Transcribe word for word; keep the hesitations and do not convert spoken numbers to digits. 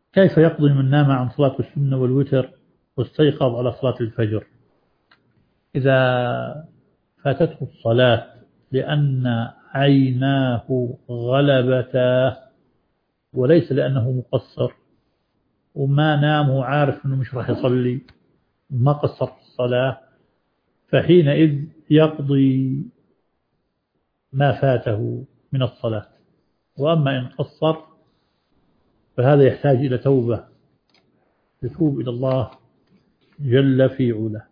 كيف يقضي من نام عن صلاة السنة والوتر واستيقظ على صلاة الفجر؟ إذا فاتته الصلاة لأن عيناه غلبتا وليس لأنه مقصر، وما نام وعارف أنه مش راح يصلي، ما قصر في الصلاة، فحينئذ يقضي ما فاته من الصلاة. وأما إن قصر فهذا يحتاج إلى توبة، يتوب إلى الله جل في علاه.